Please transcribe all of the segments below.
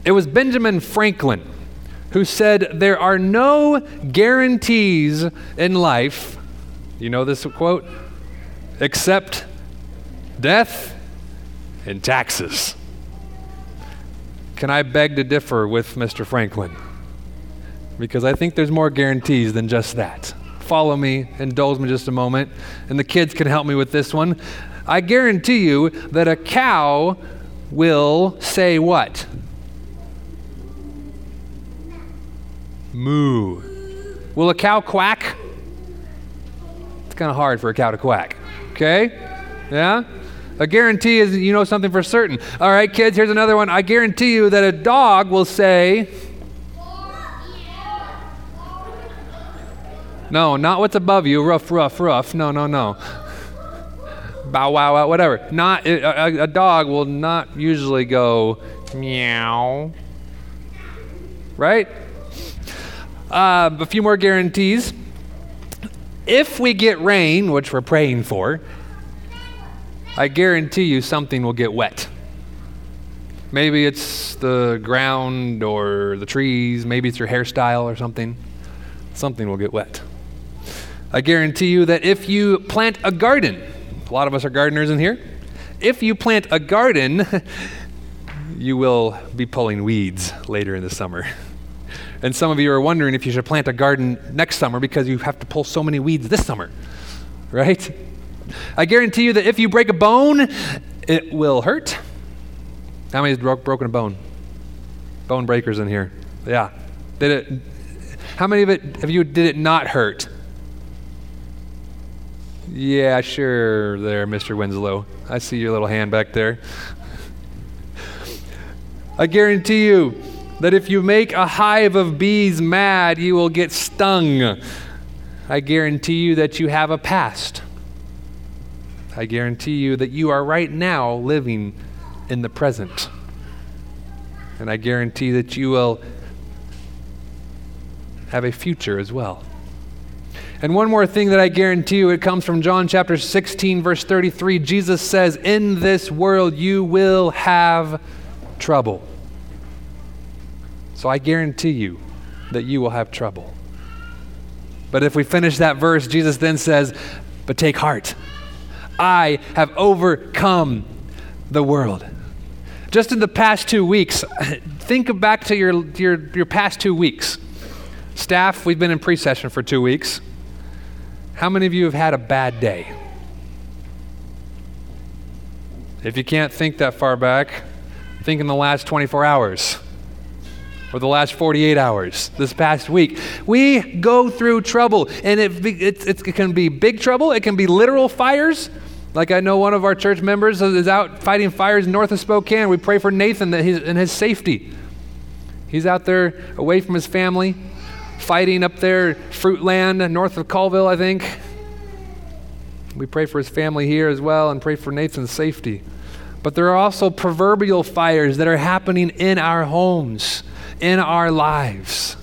It was Benjamin Franklin who said, "There are no guarantees in life," you know this quote, "except death and taxes." Can I beg to differ with Mr. Franklin? Because I think there's more guarantees than just that. Follow me, indulge me just a moment, and the kids can help me with this one. I guarantee you that a cow will say what? Moo. Will a cow quack? It's kind of hard for a cow to quack. Okay? Yeah? A guarantee is you know something for certain. All right, kids, here's another one. I guarantee you that a dog will say... No, not what's above you. Ruff, ruff, ruff. No, no, no. Bow, wow, wow, whatever. Not a dog will not usually go meow. Right? A few more guarantees. If we get rain, which we're praying for, I guarantee you something will get wet. Maybe it's the ground or the trees. Maybe it's your hairstyle or something. Something will get wet. I guarantee you that if you plant a garden, a lot of us are gardeners in here. If you plant a garden, you will be pulling weeds later in the summer. And some of you are wondering if you should plant a garden next summer because you have to pull so many weeds this summer, right? I guarantee you that if you break a bone, it will hurt. How many has broken a bone? Bone breakers in here. Yeah. How many of you did it not hurt? Yeah, sure there, Mr. Winslow. I see your little hand back there. I guarantee you that if you make a hive of bees mad, you will get stung. I guarantee you that you have a past. I guarantee you that you are right now living in the present. And I guarantee that you will have a future as well. And one more thing that I guarantee you, it comes from John chapter 16, verse 33. Jesus says, "In this world you will have trouble." So I guarantee you that you will have trouble. But if we finish that verse, Jesus then says, "But take heart. I have overcome the world." Just in the past 2 weeks, think back to your past 2 weeks. Staff, we've been in pre-session for 2 weeks. How many of you have had a bad day? If you can't think that far back, think in the last 24 hours or the last 48 hours, this past week. We go through trouble, and it can be big trouble. It can be literal fires. Like I know one of our church members is out fighting fires north of Spokane. We pray for Nathan and his safety. He's out there away from his family, fighting up there, Fruitland, north of Colville, I think. We pray for his family here as well and pray for Nathan's safety. But there are also proverbial fires that are happening in our homes, in our lives.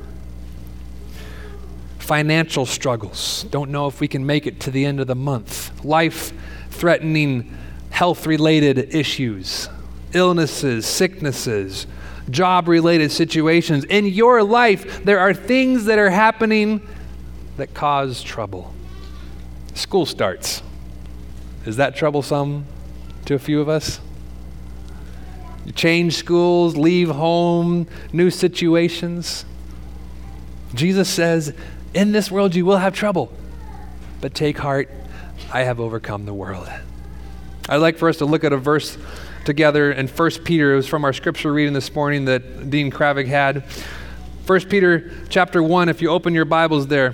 Financial struggles. Don't know if we can make it to the end of the month. Life-threatening, health-related issues. Illnesses, sicknesses, job-related situations. In your life, there are things that are happening that cause trouble. School starts. Is that troublesome to a few of us? You change schools, leave home, new situations. Jesus says, in this world you will have trouble, but take heart, I have overcome the world. I'd like for us to look at a verse together in 1 Peter. It was from our scripture reading this morning that Dean Kravik had. 1 Peter chapter 1, if you open your Bibles there.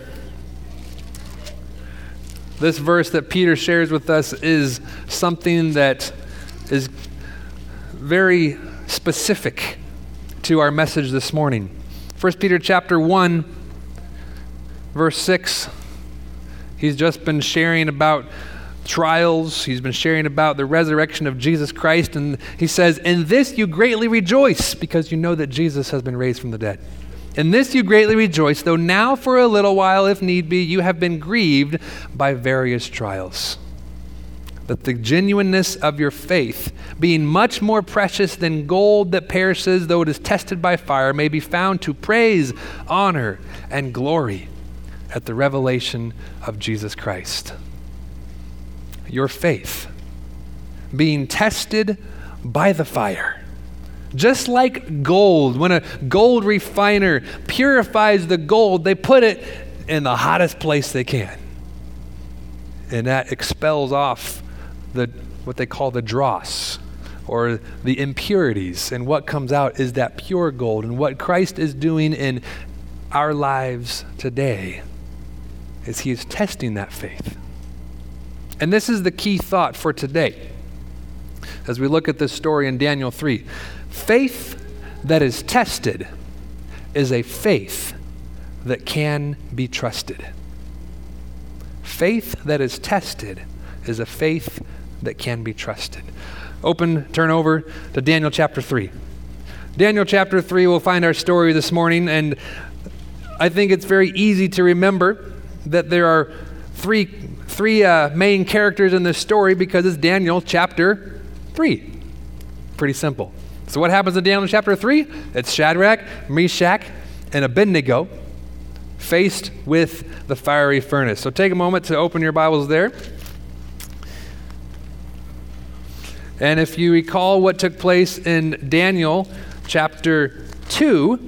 This verse that Peter shares with us is something that is very specific to our message this morning. 1 Peter chapter 1, verse 6. He's just been sharing about trials. He's been sharing about the resurrection of Jesus Christ. And he says, "In this you greatly rejoice, because you know that Jesus has been raised from the dead. In this you greatly rejoice, though now for a little while, if need be, you have been grieved by various trials." that the genuineness of your faith, being much more precious than gold that perishes, though it is tested by fire, may be found to praise, honor, and glory at the revelation of Jesus Christ. Your faith, being tested by the fire. Just like gold, when a gold refiner purifies the gold, they put it in the hottest place they can. And that expels off what they call the dross, or the impurities. And what comes out is that pure gold. And what Christ is doing in our lives today is he is testing that faith. And this is the key thought for today as we look at this story in Daniel 3. Faith that is tested is a faith that can be trusted. Faith that is tested is a faith that can be trusted. Turn over to Daniel chapter 3. Daniel chapter 3, we'll find our story this morning, and I think it's very easy to remember that there are three main characters in this story because it's Daniel chapter 3. Pretty simple. So what happens in Daniel chapter 3? It's Shadrach, Meshach, and Abednego faced with the fiery furnace. So take a moment to open your Bibles there. And if you recall what took place in Daniel chapter 2,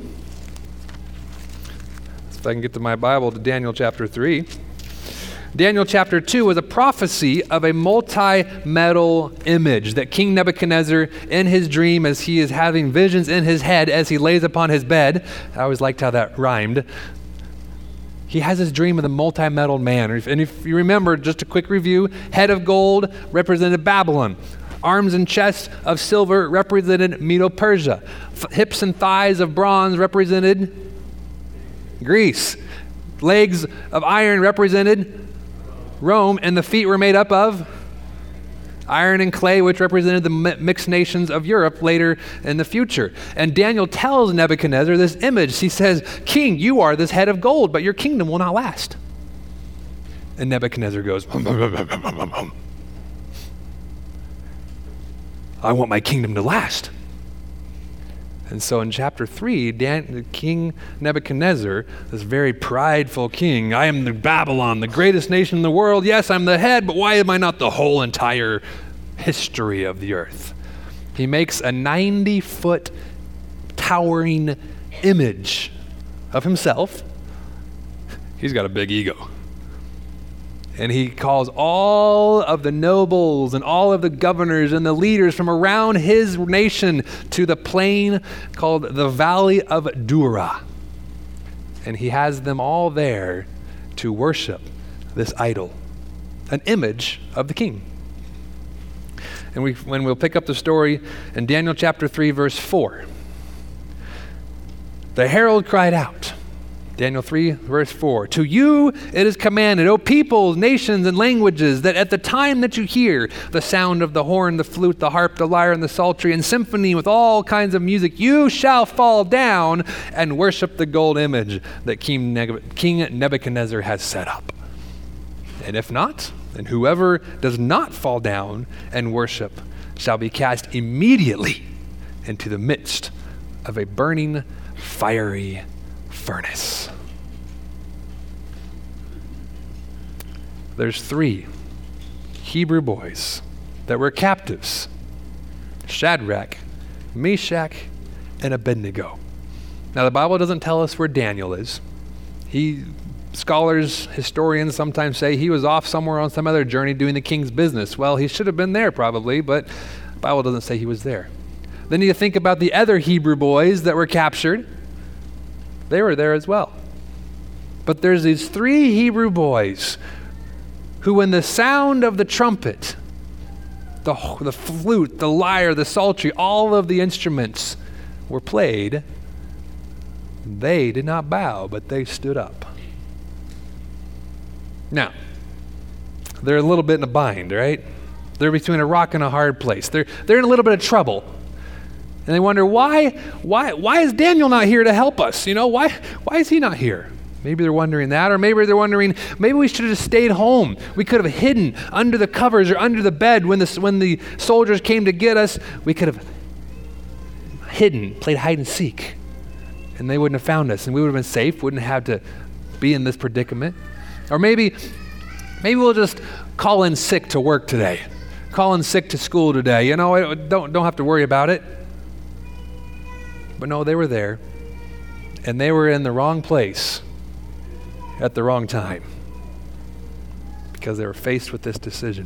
if I can get to my Bible to Daniel chapter 3. Daniel chapter 2 was a prophecy of a multi-metal image that King Nebuchadnezzar, in his dream, as he is having visions in his head as he lays upon his bed, I always liked how that rhymed, he has this dream of the multi-metal man. And if you remember, just a quick review, head of gold represented Babylon. Arms and chests of silver represented Medo-Persia. Hips and thighs of bronze represented Greece. Legs of iron represented Rome, and the feet were made up of iron and clay, which represented the mixed nations of Europe later in the future. And Daniel tells Nebuchadnezzar this image. He says, "King, you are this head of gold, but your kingdom will not last." And Nebuchadnezzar goes, "I want my kingdom to last." And so in chapter 3, King Nebuchadnezzar, this very prideful king, "I am the Babylon, the greatest nation in the world. Yes, I'm the head, but why am I not the whole entire history of the earth?" He makes a 90-foot towering image of himself. He's got a big ego. And he calls all of the nobles and all of the governors and the leaders from around his nation to the plain called the Valley of Dura. And he has them all there to worship this idol, an image of the king. And when we'll pick up the story in Daniel chapter 3, verse 4, the herald cried out, Daniel 3, verse 4, "To you it is commanded, O peoples, nations, and languages, that at the time that you hear the sound of the horn, the flute, the harp, the lyre, and the psaltery, and symphony with all kinds of music, you shall fall down and worship the gold image that King Nebuchadnezzar has set up. And if not, then whoever does not fall down and worship shall be cast immediately into the midst of a burning, fiery furnace." There's 3 Hebrew boys that were captives: Shadrach, Meshach, and Abednego. Now the Bible doesn't tell us where Daniel is. Scholars, historians sometimes say he was off somewhere on some other journey doing the king's business. Well, he should have been there probably, but the Bible doesn't say he was there. Then you think about the other Hebrew boys that were captured. They were there as well. But there's these 3 Hebrew boys who, when the sound of the trumpet, the flute, the lyre, the psaltery, all of the instruments were played, they did not bow, but they stood up. Now, they're a little bit in a bind, right? They're between a rock and a hard place. They're in a little bit of trouble. And they wonder, why is Daniel not here to help us? Why is he not here? Maybe they're wondering that, or maybe they're wondering, maybe we should have just stayed home. We could have hidden under the covers or under the bed when the soldiers came to get us. We could have hidden, played hide and seek, and they wouldn't have found us, and we would have been safe, wouldn't have to be in this predicament. Or maybe we'll just call in sick to work today, call in sick to school today. You know, don't have to worry about it. But no, they were there, and they were in the wrong place at the wrong time because they were faced with this decision.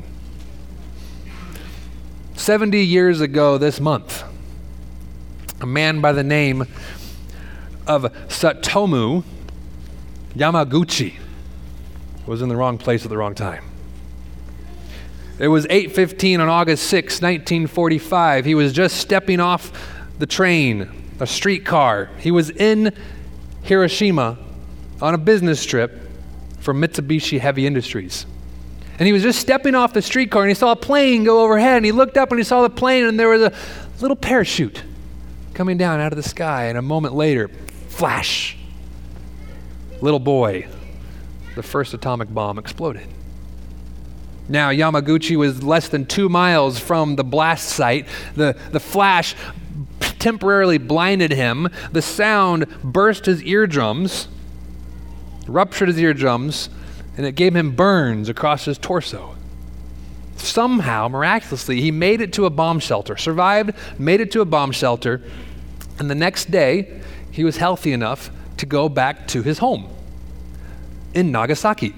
70 years ago this month, a man by the name of Satomu Yamaguchi was in the wrong place at the wrong time. It was 8:15 on August 6, 1945. He was just stepping off the train, a streetcar. He was in Hiroshima on a business trip for Mitsubishi Heavy Industries. And he was just stepping off the streetcar and he saw a plane go overhead, and he looked up and he saw the plane, and there was a little parachute coming down out of the sky, and a moment later, flash, little boy, the first atomic bomb exploded. Now, Yamaguchi was less than 2 miles from the blast site. The flash temporarily blinded him. The sound burst his eardrums, ruptured his eardrums, and it gave him burns across his torso. Somehow, miraculously, he made it to a bomb shelter, survived, made it to a bomb shelter, and the next day, he was healthy enough to go back to his home in Nagasaki.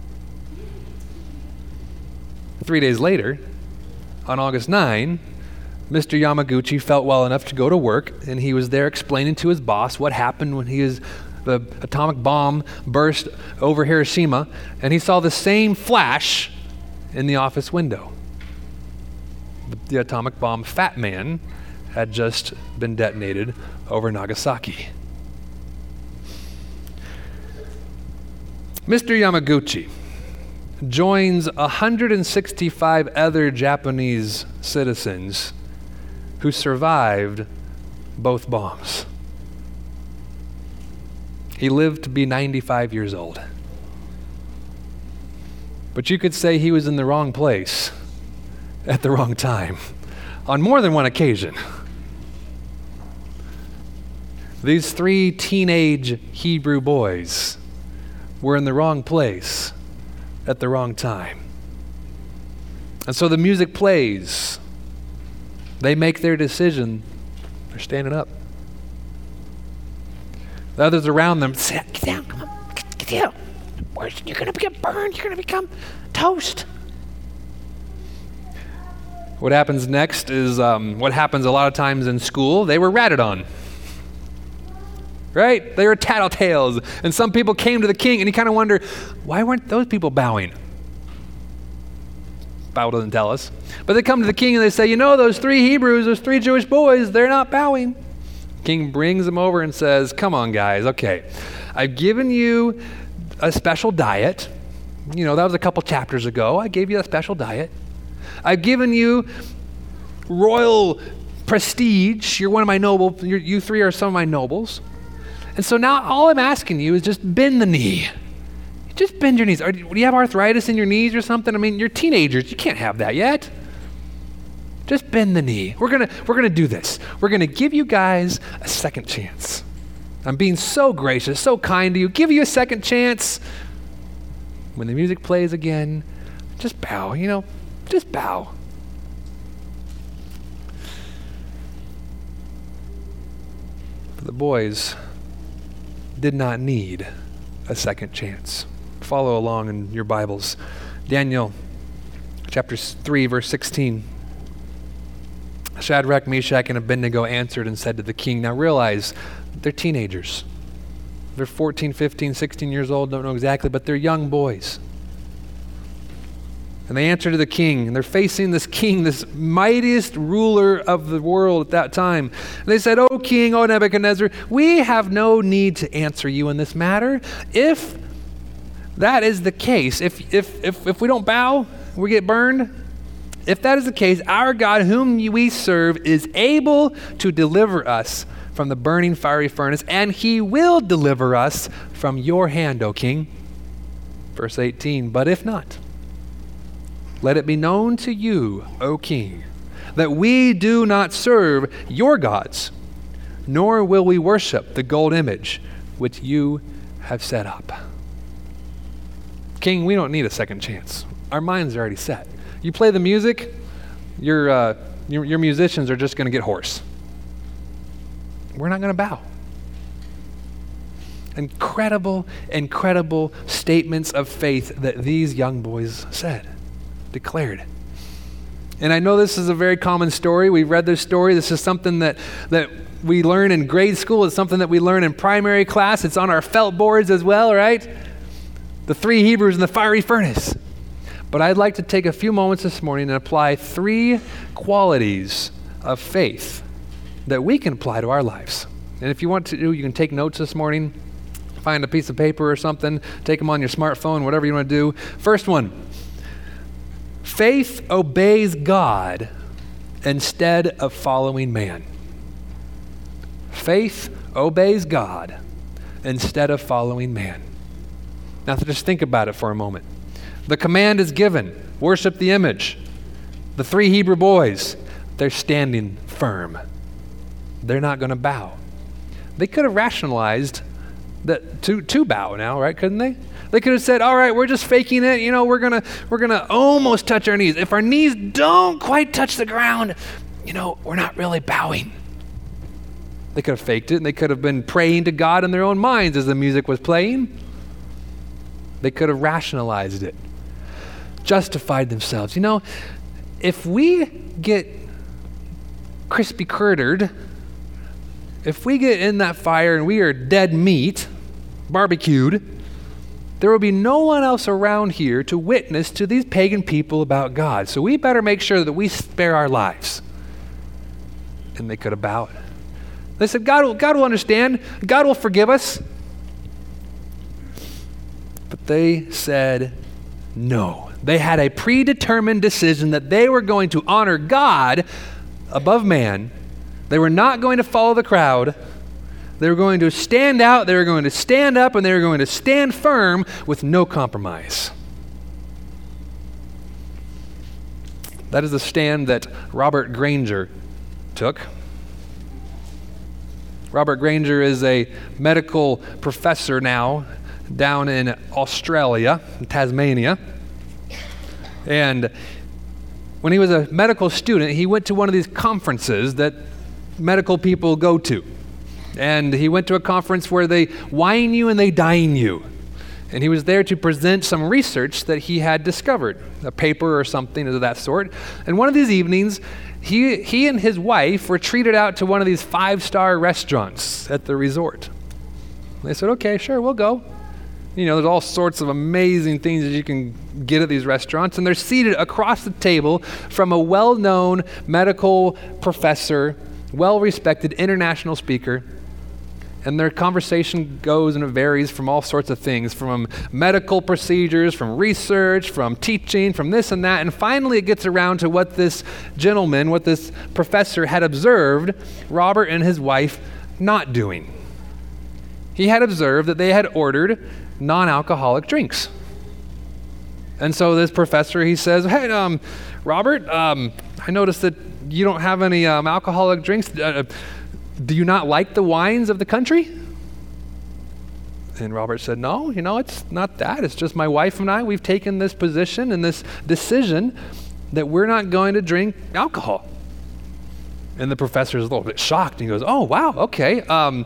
3 days later, on August 9, Mr. Yamaguchi felt well enough to go to work, and he was there explaining to his boss what happened when the atomic bomb burst over Hiroshima, and he saw the same flash in the office window. The atomic bomb Fat Man had just been detonated over Nagasaki. Mr. Yamaguchi joins 165 other Japanese citizens who survived both bombs. He lived to be 95 years old. But you could say he was in the wrong place at the wrong time on more than one occasion. These 3 teenage Hebrew boys were in the wrong place at the wrong time. And so the music plays. They make their decision. They're standing up. The others around them say, "Get down, come on, get down. You're going to get burned. You're going to become toast." What happens next is what happens a lot of times in school. They were ratted on. Right? They were tattletales. And some people came to the king, and he kind of wondered, why weren't those people bowing? Bible doesn't tell us. But they come to the king and they say, you know, those 3 Hebrews, those 3 Jewish boys, they're not bowing. King brings them over and says, come on, guys, okay. I've given you a special diet. You know, that was a couple chapters ago. I gave you a special diet. I've given you royal prestige. You're one of my nobles. You 3 are some of my nobles. And so now all I'm asking you is just bend the knee. Just bend your knees. Do you have arthritis in your knees or something? I mean, you're teenagers. You can't have that yet. Just bend the knee. We're gonna do this. We're gonna give you guys a second chance. I'm being so gracious, so kind to you. Give you a second chance. When the music plays again, just bow, just bow. But the boys did not need a second chance. Follow along in your Bibles. Daniel chapter 3, verse 16. Shadrach, Meshach, and Abednego answered and said to the king, now realize they're teenagers. They're 14, 15, 16 years old, don't know exactly, but they're young boys. And they answer to the king, and they're facing this king, this mightiest ruler of the world at that time. And they said, O king, O Nebuchadnezzar, we have no need to answer you in this matter. If that is the case, if we don't bow, we get burned, If that is the case, our God whom we serve is able to deliver us from the burning fiery furnace, and he will deliver us from your hand, O king. Verse 18, but if not, let it be known to you, O king, that we do not serve your gods, nor will we worship the gold image which you have set up. King, we don't need a second chance. Our minds are already set. You play the music, your musicians are just going to get hoarse. We're not going to bow. Incredible, incredible statements of faith that these young boys said, declared. And I know this is a very common story. We've read this story. This is something that we learn in grade school. It's something that we learn in primary class. It's on our felt boards as well, right? The 3 Hebrews in the fiery furnace. But I'd like to take a few moments this morning and apply 3 qualities of faith that we can apply to our lives. And if you want to, you can take notes this morning, find a piece of paper or something, take them on your smartphone, whatever you want to do. First one, faith obeys God instead of following man. Faith obeys God instead of following man. Now just think about it for a moment. The command is given, worship the image. The 3 Hebrew boys, they're standing firm. They're not going to bow. They could have rationalized that to bow now, right? Couldn't they? They could have said, all right, we're just faking it. You know, we're gonna almost touch our knees. If our knees don't quite touch the ground, you know, we're not really bowing. They could have faked it, and they could have been praying to God in their own minds as the music was playing. They could have rationalized it, justified themselves. You know, if we get crispy crittered, if we get in that fire and we are dead meat, barbecued, there will be no one else around here to witness to these pagan people about God. So we better make sure that we spare our lives. And they could have bowed. They said, God will understand. God will forgive us. But they said no. They had a predetermined decision that they were going to honor God above man. They were not going to follow the crowd. They were going to stand out, they were going to stand up, and they were going to stand firm with no compromise. That is the stand that Robert Granger took. Robert Granger is a medical professor now down in Australia, in Tasmania. And when he was a medical student, he went to one of these conferences that medical people go to. And he went to a conference where they wine you and they dine you. And he was there to present some research that he had discovered, a paper or something of that sort. And one of these evenings, he and his wife were treated out to one of these 5-star restaurants at the resort. They said, okay, sure, we'll go. You know, there's all sorts of amazing things that you can get at these restaurants. And they're seated across the table from a well-known medical professor, well-respected international speaker. And their conversation goes and it varies from all sorts of things, from medical procedures, from research, from teaching, from this and that. And finally it gets around to what this gentleman, what this professor had observed Robert and his wife not doing. He had observed that they had ordered non-alcoholic drinks. And so this professor, he says, hey, Robert, I noticed that you don't have any alcoholic drinks. Do you not like the wines of the country? And Robert said, no, you know, it's not that. It's just my wife and I, we've taken this position and this decision that we're not going to drink alcohol. And the professor is a little bit shocked. He goes, oh, wow, okay.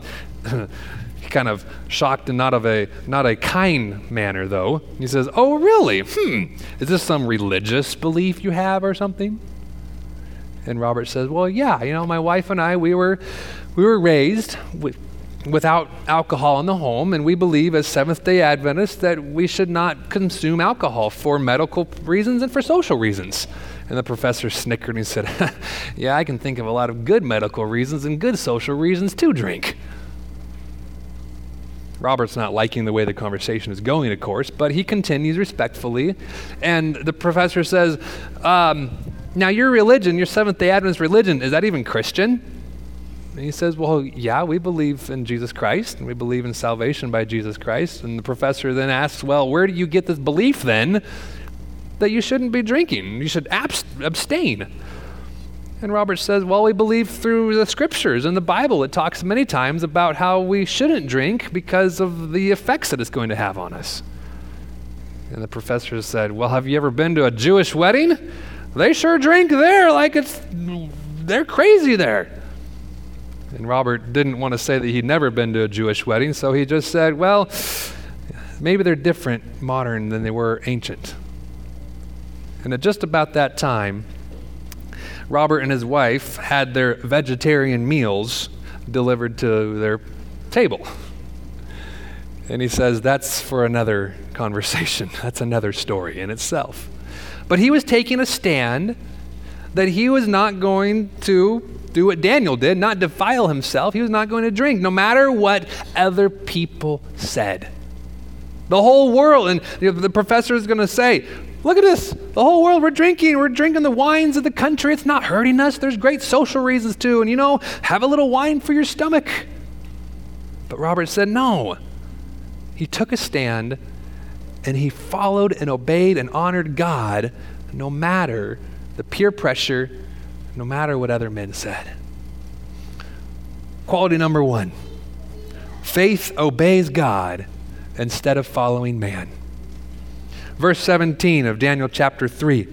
He kind of shocked and not a kind manner, though. He says, oh, really? Is this some religious belief you have or something? And Robert says, well, yeah, you know, my wife and I, we were raised without alcohol in the home, and we believe as Seventh-day Adventists that we should not consume alcohol for medical reasons and for social reasons. And the professor snickered and he said, yeah, I can think of a lot of good medical reasons and good social reasons to drink. Robert's not liking the way the conversation is going, of course, but he continues respectfully. And the professor says, Now your religion, your Seventh-day Adventist religion, is that even Christian? And he says, well, yeah, we believe in Jesus Christ, and we believe in salvation by Jesus Christ. And the professor then asks, well, where do you get this belief then that you shouldn't be drinking? You should abstain. And Robert says, well, we believe through the scriptures and the Bible. It talks many times about how we shouldn't drink because of the effects that it's going to have on us. And the professor said, well, have you ever been to a Jewish wedding? They sure drink there like they're crazy there. And Robert didn't want to say that he'd never been to a Jewish wedding, so he just said, well, maybe they're different modern than they were ancient. And at just about that time, Robert and his wife had their vegetarian meals delivered to their table. And he says, that's for another conversation. That's another story in itself. But he was taking a stand that he was not going to do what Daniel did, not defile himself. He was not going to drink, no matter what other people said. The whole world, and the professor is going to say, look at this, the whole world, we're drinking the wines of the country. It's not hurting us. There's great social reasons too. And have a little wine for your stomach. But Robert said no. He took a stand and he followed and obeyed and honored God no matter the peer pressure, no matter what other men said. Quality number 1, faith obeys God instead of following man. Verse 17 of Daniel chapter 3.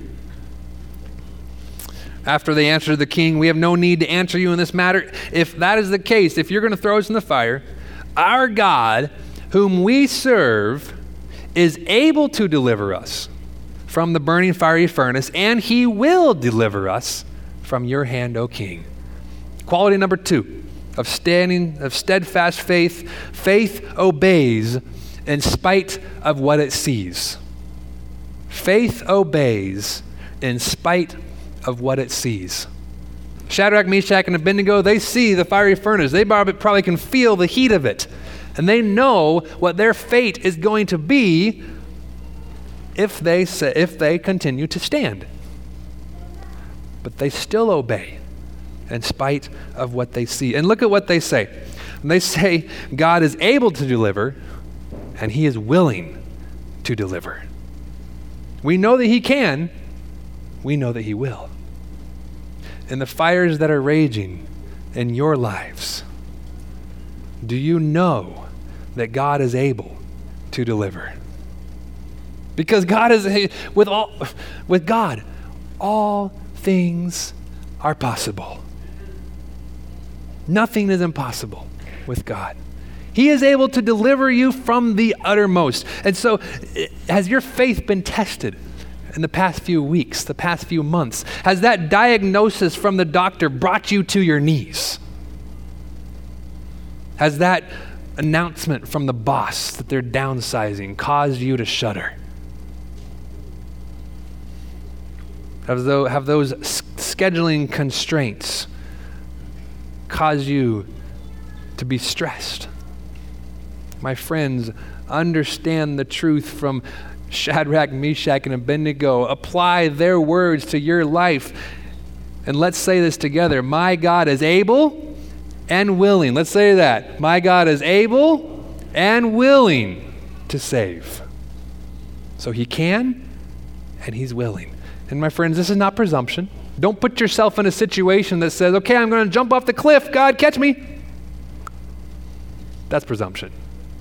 After they answered the king, we have no need to answer you in this matter. If that is the case, if you're going to throw us in the fire, our God, whom we serve, is able to deliver us from the burning fiery furnace, and he will deliver us from your hand, O king. Quality number 2 of steadfast faith. Faith obeys in spite of what it sees. Faith obeys in spite of what it sees. Shadrach, Meshach, and Abednego, they see the fiery furnace. They probably can feel the heat of it. And they know what their fate is going to be if they continue to stand. But they still obey in spite of what they see. And look at what they say. And they say, God is able to deliver, and he is willing to deliver. We know that he can. We know that he will. In the fires that are raging in your lives, do you know that God is able to deliver? Because God is with God, all things are possible. Nothing is impossible with God. He is able to deliver you from the uttermost. And so, has your faith been tested in the past few weeks, the past few months? Has that diagnosis from the doctor brought you to your knees? Has that announcement from the boss that they're downsizing caused you to shudder? Have those scheduling constraints caused you to be stressed? My friends, understand the truth from Shadrach, Meshach, and Abednego. Apply their words to your life. And let's say this together. My God is able and willing. Let's say that. My God is able and willing to save. So he can and he's willing. And my friends, this is not presumption. Don't put yourself in a situation that says, okay, I'm going to jump off the cliff. God, catch me. That's presumption.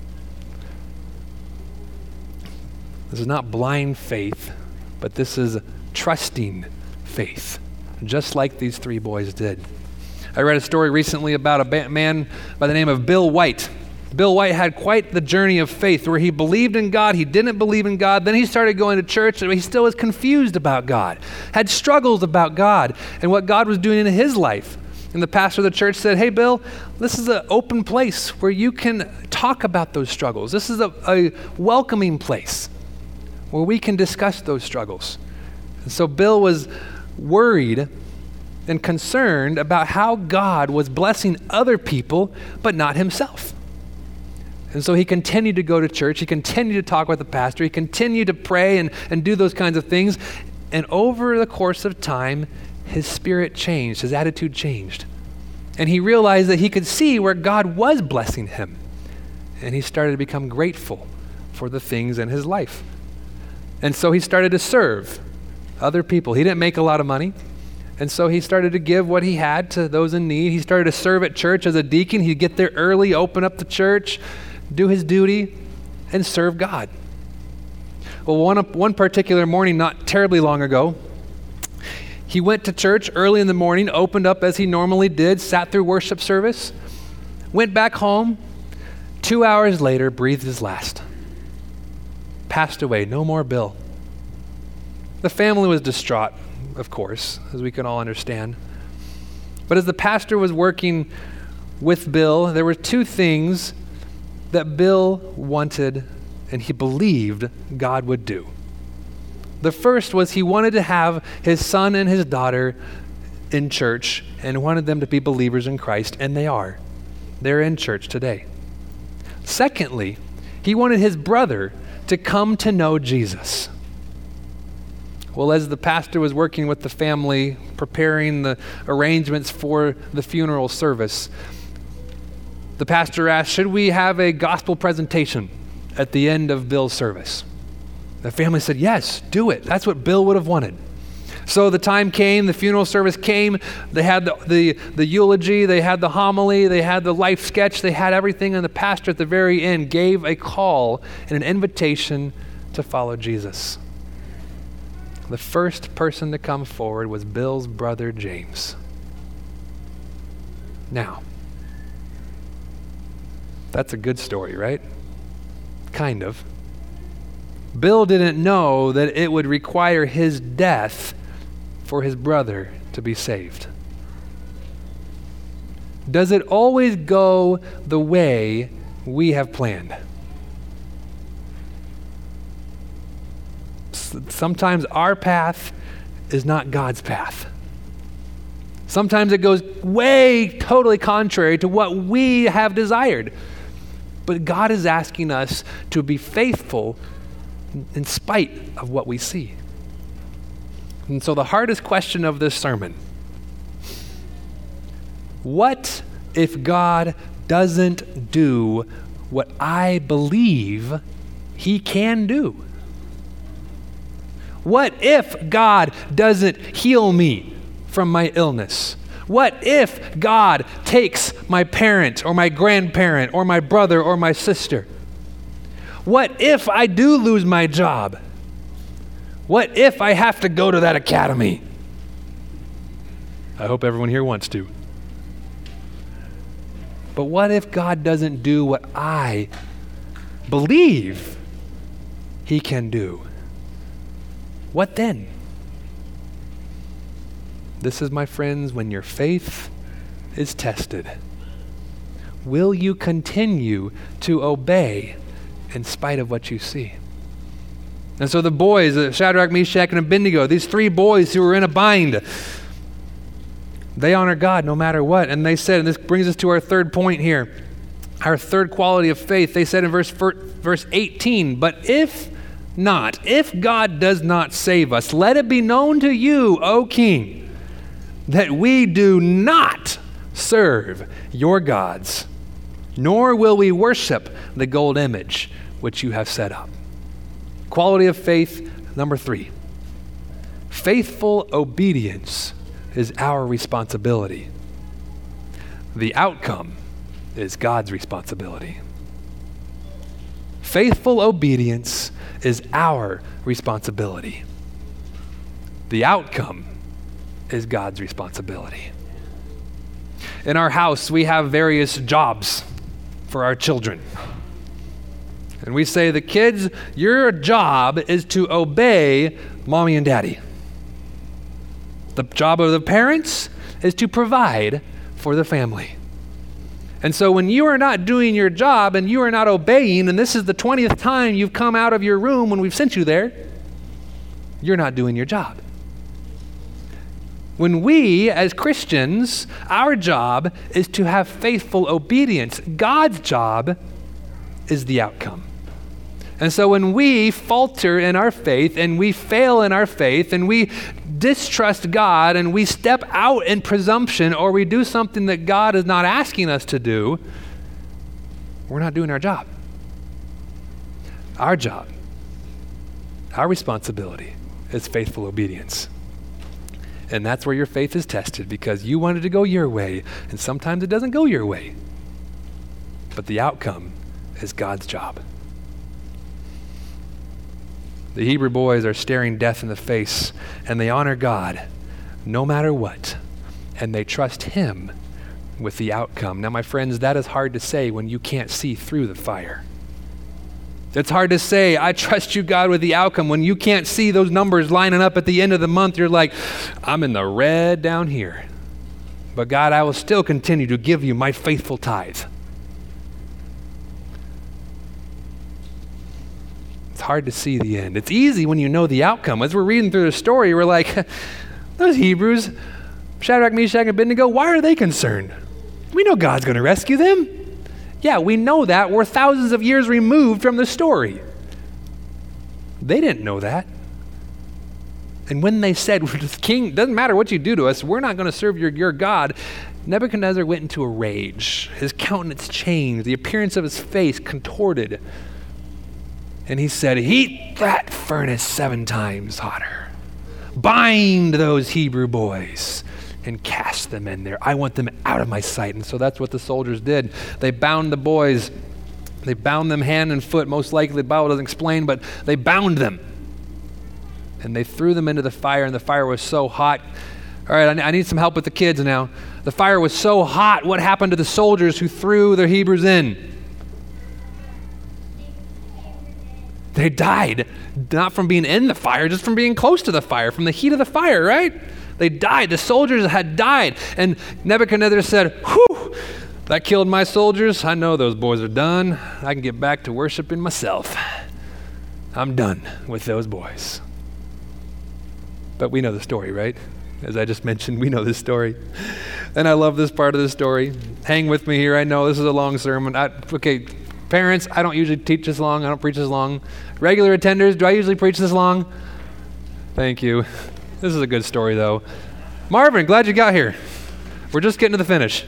This is not blind faith, but this is trusting faith, just like these 3 boys did. I read a story recently about a man by the name of Bill White. Bill White had quite the journey of faith where he believed in God, he didn't believe in God, then he started going to church and he still was confused about God, had struggles about God and what God was doing in his life. And the pastor of the church said, hey, Bill, this is an open place where you can talk about those struggles. This is a welcoming place where we can discuss those struggles. And so Bill was worried and concerned about how God was blessing other people, but not himself. And so he continued to go to church. He continued to talk with the pastor. He continued to pray and do those kinds of things. And over the course of time, his spirit changed, his attitude changed. And he realized that he could see where God was blessing him. And he started to become grateful for the things in his life. And so he started to serve other people. He didn't make a lot of money. And so he started to give what he had to those in need. He started to serve at church as a deacon. He'd get there early, open up the church, do his duty, and serve God. Well, one particular morning, not terribly long ago, he went to church early in the morning, opened up as he normally did, sat through worship service, went back home, 2 hours later, breathed his last. Passed away, no more Bill. The family was distraught, of course, as we can all understand. But as the pastor was working with Bill, there were two things that Bill wanted and he believed God would do. The first was he wanted to have his son and his daughter in church and wanted them to be believers in Christ, and they are. They're in church today. Secondly, he wanted his brother to come to know Jesus. Well, as the pastor was working with the family, preparing the arrangements for the funeral service, the pastor asked, should we have a gospel presentation at the end of Bill's service? The family said, yes, do it. That's what Bill would have wanted. So the time came, the funeral service came, they had the eulogy, they had the homily, they had the life sketch, they had everything, and the pastor at the very end gave a call and an invitation to follow Jesus. The first person to come forward was Bill's brother, James. Now, that's a good story, right? Kind of. Bill didn't know that it would require his death for his brother to be saved. Does it always go the way we have planned? Sometimes our path is not God's path. Sometimes it goes way totally contrary to what we have desired. But God is asking us to be faithful in spite of what we see. And so the hardest question of this sermon, what if God doesn't do what I believe he can do? What if God doesn't heal me from my illness? What if God takes my parent or my grandparent or my brother or my sister? What if I do lose my job? What if I have to go to that academy? I hope everyone here wants to. But what if God doesn't do what I believe he can do? What then? This is, my friends, when your faith is tested. Will you continue to obey in spite of what you see? And so the boys, Shadrach, Meshach, and Abednego, these three boys who were in a bind, they honor God no matter what. And they said, and this brings us to our third point here, our third quality of faith. They said in verse 18, but if God does not save us, let it be known to you, O King, that we do not serve your gods, nor will we worship the gold image which you have set up. Quality of faith, number 3. Faithful obedience is our responsibility. The outcome is God's responsibility. Faithful obedience is our responsibility. The outcome is God's responsibility. In our house, we have various jobs for our children. And we say, the kids, your job is to obey mommy and daddy. The job of the parents is to provide for the family. And so when you are not doing your job and you are not obeying, and this is the 20th time you've come out of your room when we've sent you there, you're not doing your job. When we, as Christians, our job is to have faithful obedience. God's job is the outcome. And so when we falter in our faith and we fail in our faith and we distrust God and we step out in presumption or we do something that God is not asking us to do, we're not doing our job. Our job, our responsibility is faithful obedience. And that's where your faith is tested, because you want it to go your way, and sometimes it doesn't go your way. But the outcome is God's job. The Hebrew boys are staring death in the face, and they honor God no matter what, and they trust Him with the outcome. Now, my friends, that is hard to say when you can't see through the fire. It's hard to say, I trust you, God, with the outcome. When you can't see those numbers lining up at the end of the month, you're like, I'm in the red down here. But God, I will still continue to give you my faithful tithe. It's hard to see the end. It's easy when you know the outcome. As we're reading through the story, we're like, those Hebrews, Shadrach, Meshach, and Abednego, why are they concerned? We know God's going to rescue them. Yeah, we know that. We're thousands of years removed from the story. They didn't know that. And when they said, King, doesn't matter what you do to us, we're not going to serve your God, Nebuchadnezzar went into a rage. His countenance changed. The appearance of his face contorted. And he said, heat that furnace 7 times hotter. Bind those Hebrew boys and cast them in there. I want them out of my sight. And so that's what the soldiers did. They bound the boys. They bound them hand and foot. Most likely, the Bible doesn't explain, but they bound them. And they threw them into the fire, and the fire was so hot. All right, I need some help with the kids now. The fire was so hot, what happened to the soldiers who threw the Hebrews in? They died, not from being in the fire, just from being close to the fire, from the heat of the fire, right? They died. The soldiers had died. And Nebuchadnezzar said, whew, that killed my soldiers. I know those boys are done. I can get back to worshiping myself. I'm done with those boys. But we know the story, right? As I just mentioned, we know this story. And I love this part of the story. Hang with me here. I know this is a long sermon. Okay, parents, I don't usually teach this long. I don't preach this long. Regular attenders, do I usually preach this long? Thank you. This is a good story, though. Marvin, glad you got here. We're just getting to the finish.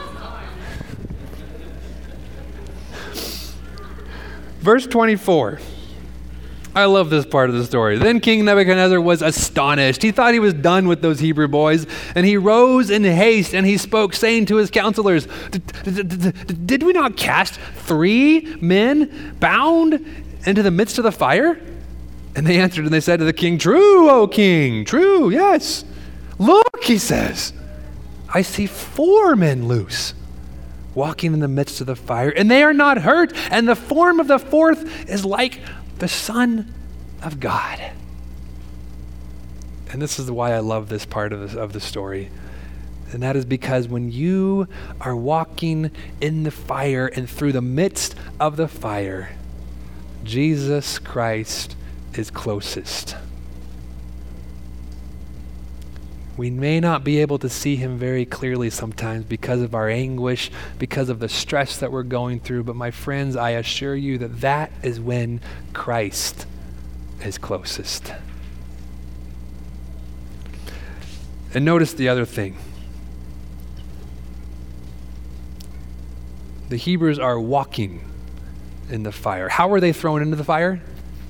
Verse 24. I love this part of the story. Then King Nebuchadnezzar was astonished. He thought he was done with those Hebrew boys, and he rose in haste, and he spoke, saying to his counselors, did we not cast 3 men bound into the midst of the fire? And they answered and they said to the king, true, O king, true, yes. Look, he says, I see 4 men loose, walking in the midst of the fire, and they are not hurt, and the form of the 4th is like the Son of God. And this is why I love this part of the story. And that is because when you are walking in the fire and through the midst of the fire, Jesus Christ is closest. We may not be able to see him very clearly sometimes because of our anguish, because of the stress that we're going through. But my friends, I assure you that that is when Christ is closest. And notice the other thing. The Hebrews are walking in the fire. How were they thrown into the fire?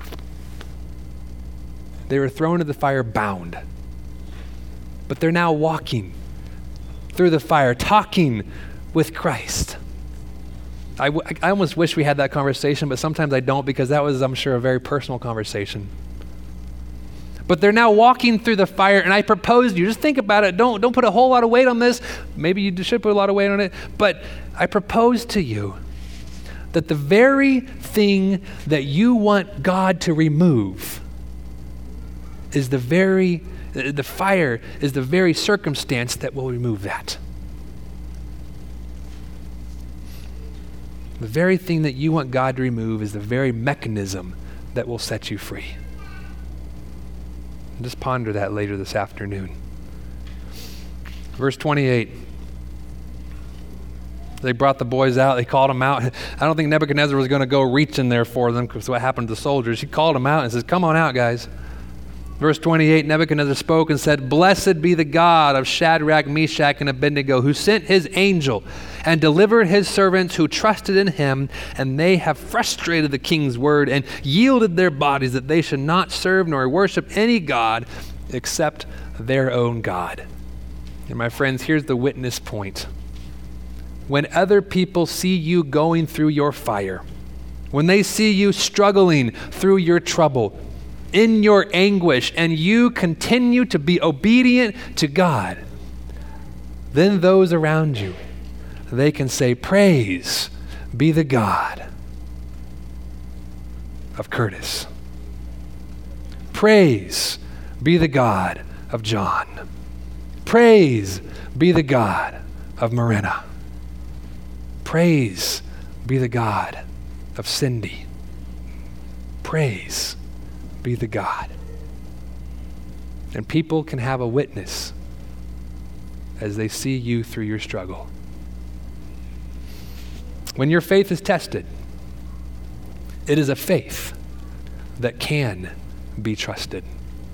They were thrown into the fire bound. But they're now walking through the fire, talking with Christ. I almost wish we had that conversation, but sometimes I don't, because that was, I'm sure, a very personal conversation. But they're now walking through the fire, and I propose to you, just think about it. Don't put a whole lot of weight on this. Maybe you should put a lot of weight on it. But I propose to you that the very thing that you want God to remove is the fire is the very circumstance that will remove that. The very thing that you want God to remove is the very mechanism that will set you free. Just ponder that later this afternoon. Verse 28. They brought the boys out. They called them out. I don't think Nebuchadnezzar was going to go reach in there for them because what happened to the soldiers. He called them out and says, come on out, guys. Verse 28, Nebuchadnezzar spoke and said, blessed be the God of Shadrach, Meshach, and Abednego, who sent his angel and delivered his servants who trusted in him, and they have frustrated the king's word and yielded their bodies that they should not serve nor worship any god except their own God. And my friends, here's the witness point. When other people see you going through your fire, when they see you struggling through your trouble, in your anguish, and you continue to be obedient to God, then those around you, they can say, praise be the God of Curtis. Praise be the God of John. Praise be the God of Marina. Praise be the God of Cindy. Praise be the God. And people can have a witness as they see you through your struggle. When your faith is tested, it is a faith that can be trusted.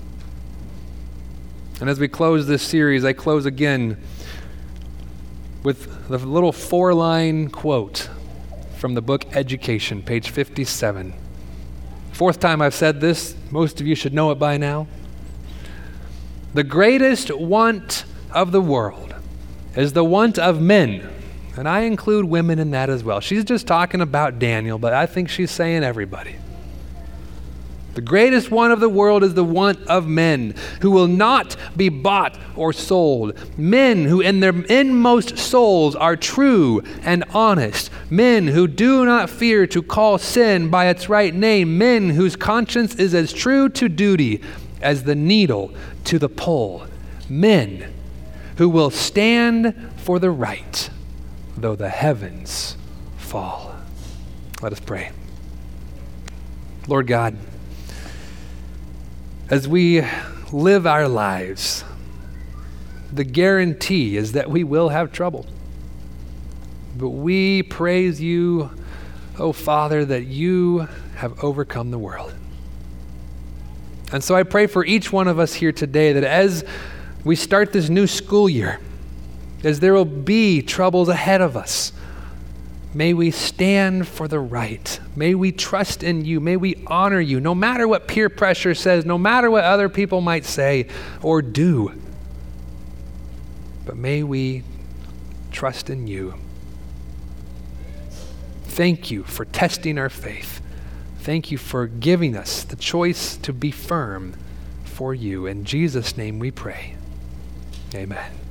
And as we close this series, I close again with the little 4-line quote from the book Education, page 57. Fourth time I've said this, most of you should know it by now. The greatest want of the world is the want of men, and I include women in that as well. She's just talking about Daniel, but I think she's saying everybody. The greatest want of the world is the want of men who will not be bought or sold. Men who in their inmost souls are true and honest. Men who do not fear to call sin by its right name. Men whose conscience is as true to duty as the needle to the pole. Men who will stand for the right, though the heavens fall. Let us pray. Lord God, as we live our lives, the guarantee is that we will have trouble. But we praise you, oh Father, that you have overcome the world. And so I pray for each one of us here today that as we start this new school year, as there will be troubles ahead of us, may we stand for the right. May we trust in you. May we honor you, no matter what peer pressure says, no matter what other people might say or do. But may we trust in you. Thank you for testing our faith. Thank you for giving us the choice to be firm for you. In Jesus' name we pray. Amen.